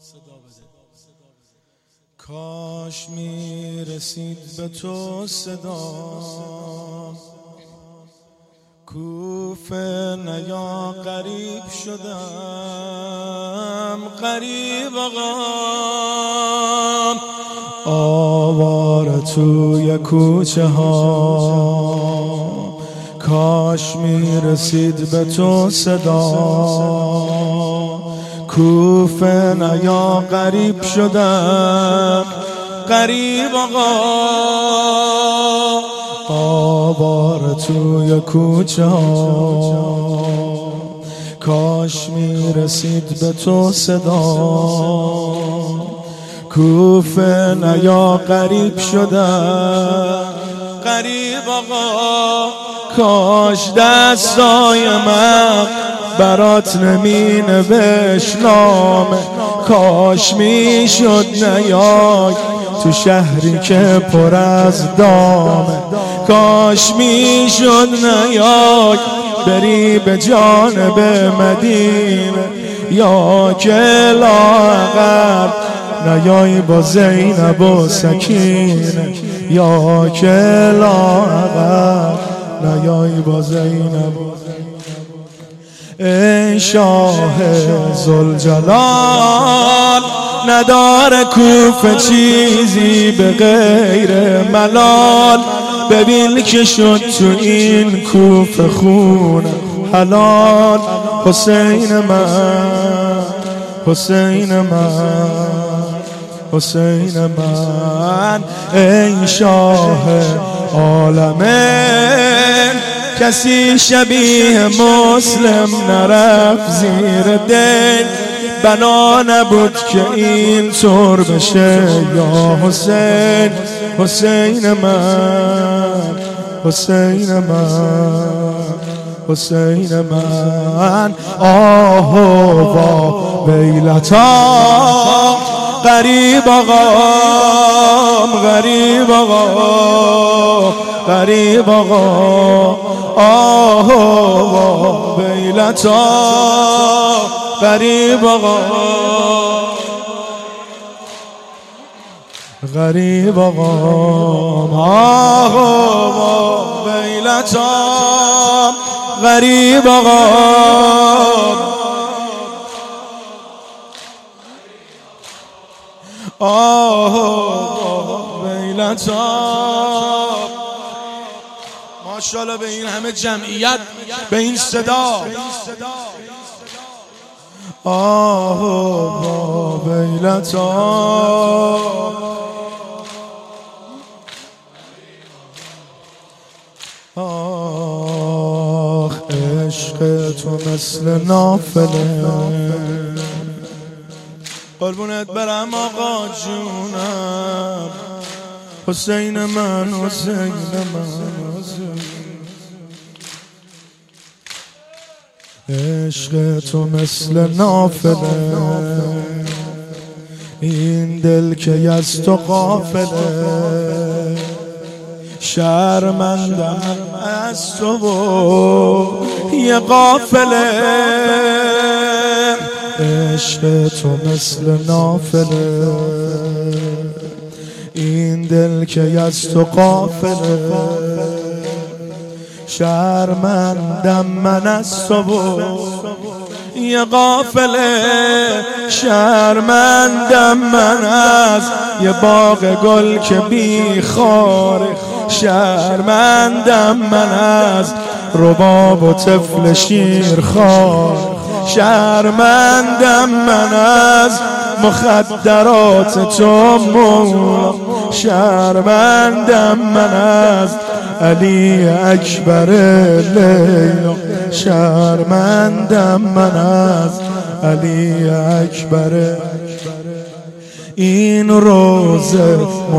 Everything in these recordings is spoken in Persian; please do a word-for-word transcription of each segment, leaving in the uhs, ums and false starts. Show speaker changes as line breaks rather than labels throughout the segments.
کاش میرسید به تو صدا، کوفه نیا غریب شدم، غریب آقام آواره توی کوچه ها. کاش میرسید به تو صدا، کوفه نیا غریب شدم، غریب آقا آواره توی کوچه ها. کاش میرسید به تو صدا، کوفه نیا غریب شدم، غریب آقا کاش دستای من برات نمی نوشت نامه، کاش می شد نیای تو شهری که پر از دامه، کاش می شد نیای بری به جانب مدینه، یا که لاغر نیای با زینب و سکینه، یا که لاغر نیای با زینب و ای شاه ذوالجلال، نداره کوفه چیزی به غیر ملال، ببین که شد تو این کوفه خون حلال. حسین من، حسین من، حسین من، ای شاه عالمین، کسی شبیه مسلم نرفت زیر دین، بنا نبود که این طور بشه یا حسین. حسین من، حسین من، حسین من، آه و ویلتا غریب آقام، غریب آقا، غریب آقا آه و ویلتا غریب آقا، غریب آقا آه و ویلتا غریب آقا آه ویلتا. ماشاءالله به این همه جمعیت، به این صدا، آه ویلتا. آخ عشق تو مثل نافله، قربونت برم آقا جونم، حسین من، حسین من، عشق تو مثل نافله، این دل که از تو غافله، شرمندم از تو و یه غافله، عشق تو مثل نافله، این دل که از تو غافله، شرمندم من از تو و یه غافله، شرمندم من از یه باغ گل که بی خاره، شرمندم من از رباب و طفل شیرخوار، شرمندم من از مخدرات تو مولا، شرمندم من از علی اکبر لیلا، شرمندم من از علی اکبر. این روزه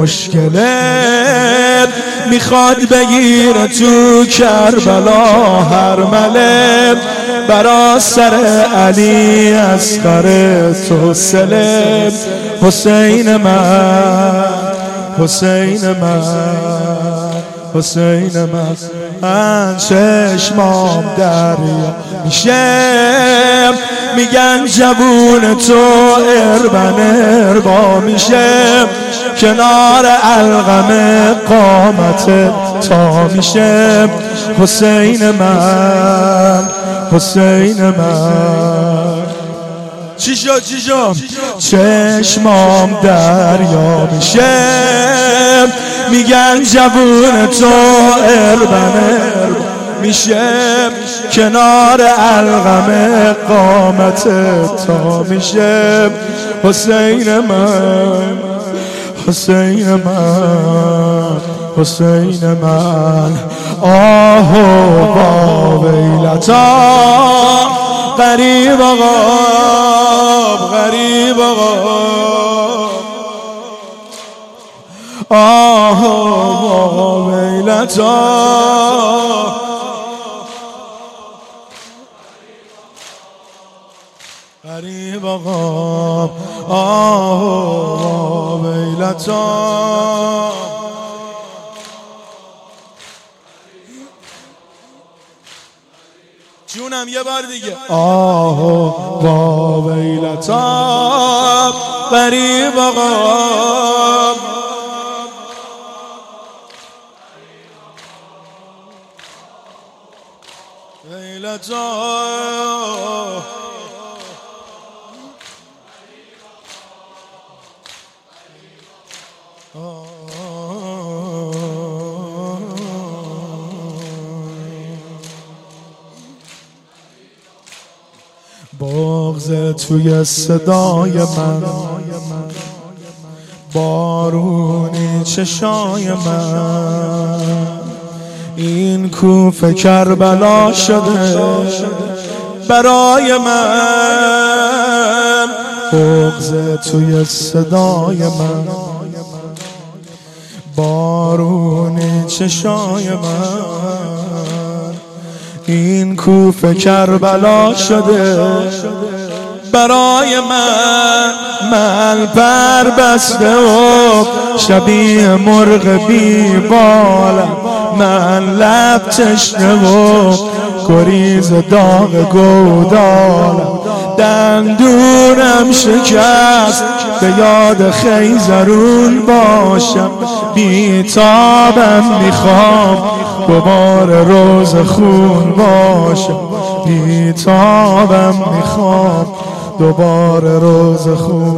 مشکله میخواد بگیره تو کربلا هر مله، برا سر علی اصغر تو سلم. حسین من، حسین من، حسین من. من چشمام دریا میشه، میگن جوون تو اربن اربا میشه، کنار القم قامت تا میشه. حسین من، حسین من. چی شد چی شد؟ چشمام دریا میشه، میگن جوون تو اربن اربا میشه، کنار القم قامت تا میشه. حسین من، حسین من، حسین من. آه و با ویلتا غریب آقا، غریب آقا. آه و ویلتا غریب آقا. آه و ویلتا. جونم یه بار دیگه. آه و ویلتا غریب آقا. ویلتا بغض توی صدای من، بارونی چشای من، این کوفه کربلا شده برای من. بغض توی صدای من، بارونی چشای من، این کوفه کربلا شده برای من. من پر بسته و شبیه مرغ بی بالم، من لب تشنه و گریز داغ گودالم، دندونم شکست به یاد خیزرون باشم، بیتابم میخوام دوباره روز خون باشم، بیتابم میخوام دوباره روز خون.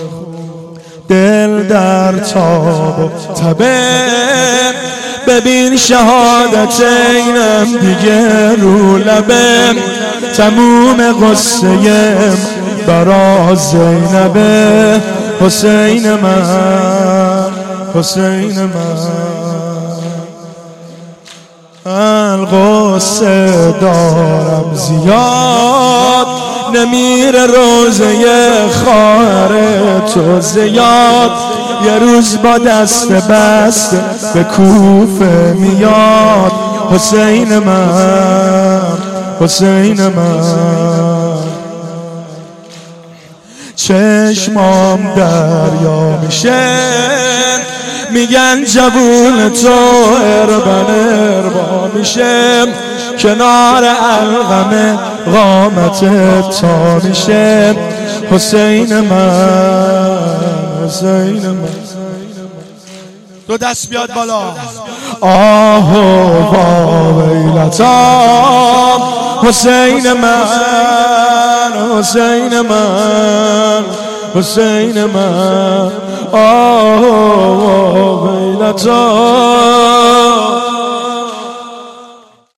دل در تاب و تبه، ببین شهادت اینم دیگه رو لبه، تموم قصه‌ام برا زینبه. حسین من، حسین من. القصه دارم زیاد، نمیره روزه خواهر تو زیاد، یه روز با دست بسته به کوفه میاد. حسین من، حسین من. چشمام دریا میشه، میگن جوون تو اربن اربا میشه، کنار القم قامت تا میشه. حسین من، حسین من. دو دست بیاد بالا. آه و ویلتا حسین من، حسین من، حسین من. آه و ویلتا